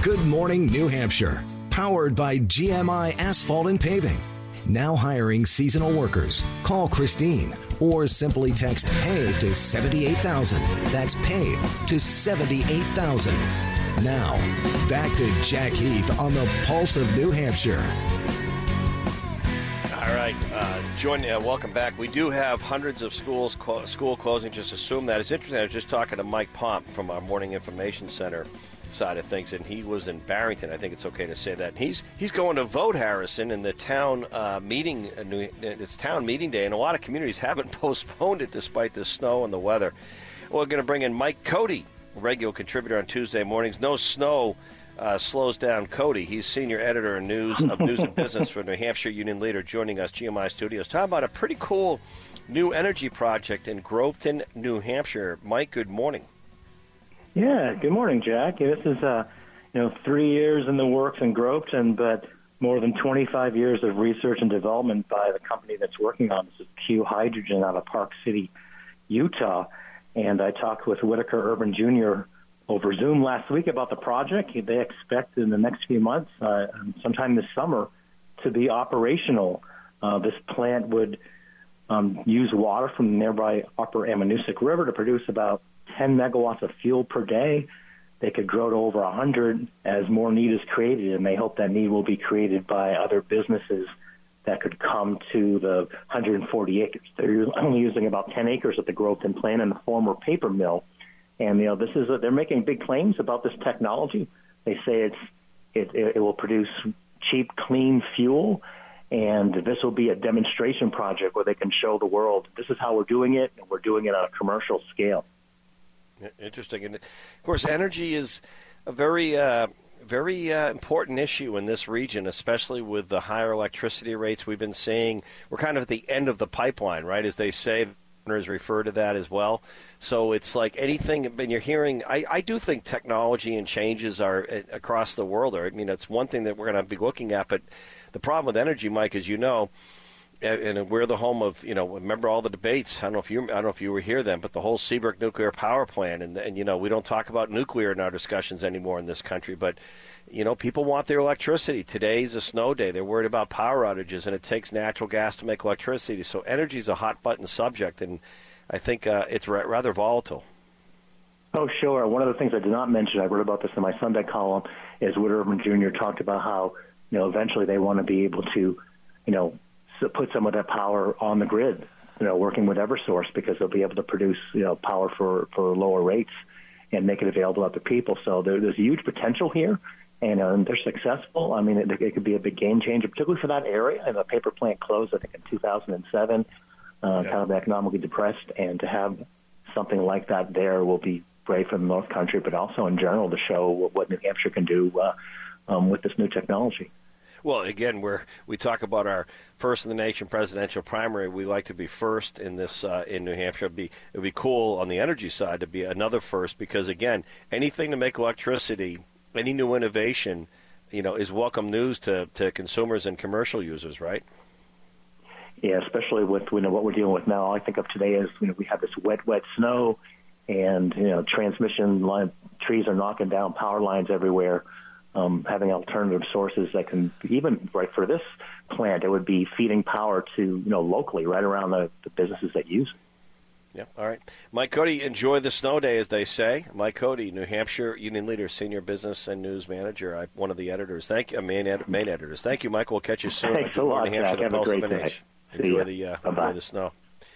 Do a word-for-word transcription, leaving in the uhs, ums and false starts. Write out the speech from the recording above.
Good Morning New Hampshire, powered by G M I Asphalt and Paving. Now hiring seasonal workers. Call Christine or simply text PAVE to seventy-eight thousand. That's PAVE to seventy-eight thousand. Now, back to Jack Heath on the Pulse of New Hampshire. All right, uh, join. Uh, welcome back. We do have hundreds of schools clo- school closing. Just assume that. It's interesting. I was just talking to Mike Pomp from our Morning Information Center side of things, and he was in Barrington. I think it's okay to say that. And he's he's going to vote, Harrison, in the town uh, meeting. Uh, new, it's town meeting day, and a lot of communities haven't postponed it despite the snow and the weather. We're going to bring in Mike Cody, regular contributor on Tuesday mornings. No snow uh, slows down Cody. He's senior editor of news of News and Business for New Hampshire Union Leader, joining us, G M I Studios. Talking about a pretty cool new energy project in Groveton, New Hampshire. Mike, good morning. Yeah, good morning, Jack. This is, uh, you know, three years in the works in Groveton, but more than twenty-five years of research and development by the company that's working on this is Q Hydrogen out of Park City, Utah. And I talked with Whitaker Urban Junior over Zoom last week about the project. They expect in the next few months, uh, sometime this summer, to be operational. Uh, this plant would um, use water from the nearby Upper Ammonoosuc River to produce about ten megawatts of fuel per day. They could grow to over one hundred as more need is created, and they hope that need will be created by other businesses that could come to the one hundred forty acres. They're only using about ten acres at the Groveton plant and the former paper mill. And, you know, this is a, they're making big claims about this technology. They say it's it, it will produce cheap, clean fuel, and this will be a demonstration project where they can show the world this is how we're doing it, and we're doing it on a commercial scale. Interesting. And, of course, energy is a very, uh, very uh, important issue in this region, especially with the higher electricity rates we've been seeing. We're kind of at the end of the pipeline, right, as they say. Owners refer to that as well. So it's like anything, and you're hearing, I, I do think technology and changes are uh, across the world. Are, I mean, it's one thing that we're going to be looking at, but the problem with energy, Mike, as you know, and we're the home of, you know, remember all the debates. I don't know if you, I don't know if you were here then, but the whole Seabrook nuclear power plant, and and you know, we don't talk about nuclear in our discussions anymore in this country. But you know, people want their electricity. Today's a snow day. They're worried about power outages, and it takes natural gas to make electricity. So energy is a hot button subject, and I think uh, it's ra- rather volatile. Oh, sure. One of the things I did not mention, I wrote about this in my Sunday column, is Whitaker Urban Junior talked about how, you know, eventually they want to be able to, you know, put some of that power on the grid, you know, working with Eversource, because they'll be able to produce, you know, power for, for lower rates and make it available to people. So there, there's huge potential here, and uh, they're successful. I mean, it, it could be a big game changer, particularly for that area. And the paper plant closed, I think, in two thousand seven, uh, yeah. kind of economically depressed, and to have something like that there will be great for the North Country, but also in general to show what, what New Hampshire can do uh, um, with this new technology. Well, again, we're, we talk about our first in the nation presidential primary. We like to be first in this uh, in New Hampshire. It'd be, it'd be cool on the energy side to be another first, because, again, anything to make electricity, any new innovation, you know, is welcome news to, to consumers and commercial users, right? Yeah, especially with, you know, what we're dealing with now. All I think of today is, you know, we have this wet, wet snow, and, you know, transmission line, trees are knocking down power lines everywhere. Um, having alternative sources that can, even right for this plant, it would be feeding power to, you know, locally, right around the, the businesses that use it. Yeah, all right. Mike Cody, enjoy the snow day, as they say. Mike Cody, New Hampshire Union Leader, Senior Business and News Manager, I, one of the editors. Thank you, main, ed, main editors. Thank you, Mike. We'll catch you soon. Thanks a lot, New Hampshire, Jack. the Have Pulse a great of a day. Nation. See Enjoy ya. the, uh, Bye-bye. enjoy the snow.